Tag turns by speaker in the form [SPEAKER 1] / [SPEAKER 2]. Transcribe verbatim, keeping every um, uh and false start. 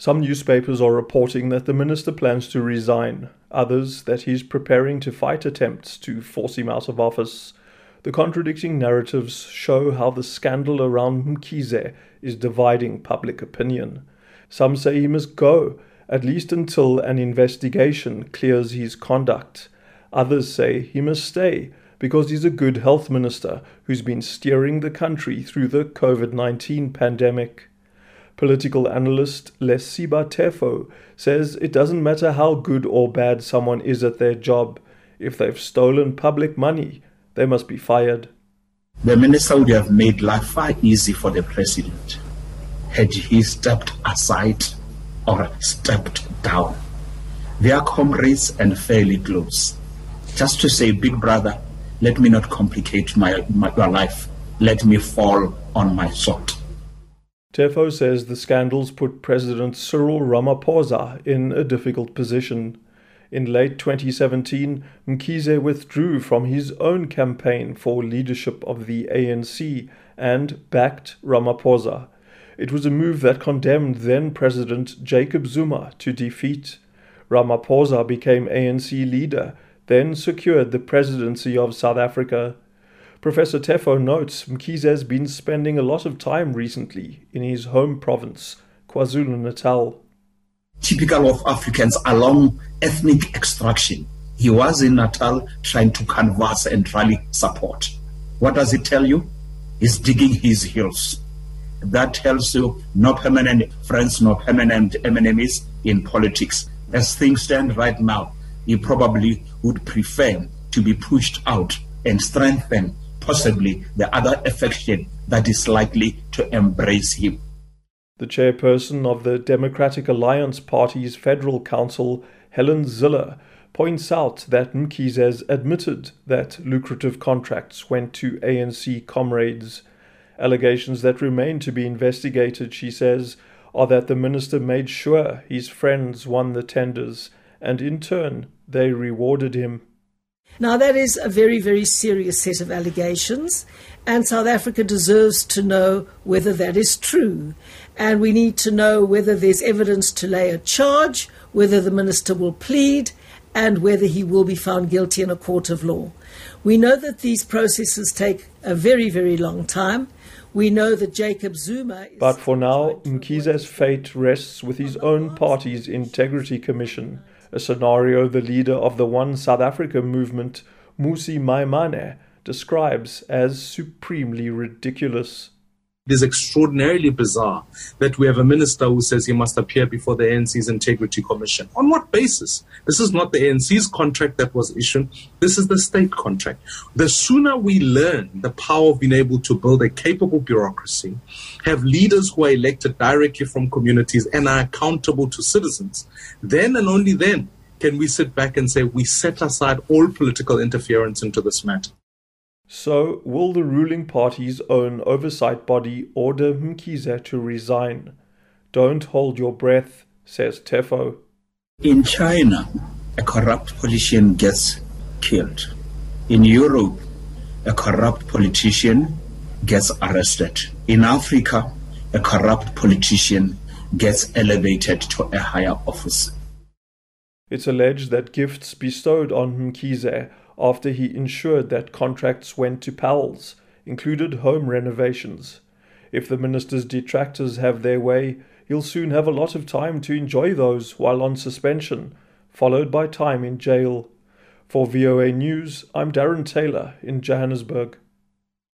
[SPEAKER 1] Some newspapers are reporting that the minister plans to resign, others that he's preparing to fight attempts to force him out of office. The contradicting narratives show how the scandal around Mkhize is dividing public opinion. Some say he must go, at least until an investigation clears his conduct. Others say he must stay because he's a good health minister who's been steering the country through the COVID nineteen pandemic. Political analyst Lesiba Tefo says it doesn't matter how good or bad someone is at their job. If they've stolen public money, they must be fired.
[SPEAKER 2] The minister would have made life far easy for the president had he stepped aside or stepped down. They are comrades and fairly close. Just to say, big brother, let me not complicate my, my your life. Let me fall on my sword.
[SPEAKER 1] Tefo says the scandals put President Cyril Ramaphosa in a difficult position. In late twenty seventeen, Mkhize withdrew from his own campaign for leadership of the A N C and backed Ramaphosa. It was a move that condemned then-President Jacob Zuma to defeat. Ramaphosa became A N C leader, then secured the presidency of South Africa. Professor Tefo notes Mkhize has been spending a lot of time recently in his home province, KwaZulu-Natal.
[SPEAKER 2] Typical of Africans along ethnic extraction. He was in Natal trying to canvass and rally support. What does it tell you? He's digging his heels. That tells you no permanent friends, no permanent enemies in politics. As things stand right now, he probably would prefer to be pushed out and strengthen possibly the other affection that is likely to embrace him.
[SPEAKER 1] The chairperson of the Democratic Alliance Party's Federal Council, Helen Zille, points out that Mkhize has admitted that lucrative contracts went to A N C comrades. Allegations that remain to be investigated, she says, are that the minister made sure his friends won the tenders, and in turn they rewarded him.
[SPEAKER 3] Now that is a very, very serious set of allegations, and South Africa deserves to know whether that is true. And we need to know whether there's evidence to lay a charge, whether the minister will plead, and whether he will be found guilty in a court of law. We know that these processes take a very, very long time. We know that Jacob Zuma... Is
[SPEAKER 1] but for now, Mkhize's fate rests with his own party's Integrity Commission, a scenario the leader of the One South Africa movement, Mmusi Maimane, describes as supremely ridiculous.
[SPEAKER 4] It is extraordinarily bizarre that we have a minister who says he must appear before the A N C's Integrity Commission. On what basis? This is not the A N C's contract that was issued. This is the state contract. The sooner we learn the power of being able to build a capable bureaucracy, have leaders who are elected directly from communities and are accountable to citizens, then and only then can we sit back and say we set aside all political interference into this matter.
[SPEAKER 1] So, will the ruling party's own oversight body order Mkhize to resign? Don't hold your breath, says Tefo.
[SPEAKER 2] In China, a corrupt politician gets killed. In Europe, a corrupt politician gets arrested. In Africa, a corrupt politician gets elevated to a higher office.
[SPEAKER 1] It's alleged that gifts bestowed on Mkhize after he ensured that contracts went to pals included home renovations. If the minister's detractors have their way, he'll soon have a lot of time to enjoy those while on suspension, followed by time in jail. For V O A News, I'm Darren Taylor in Johannesburg.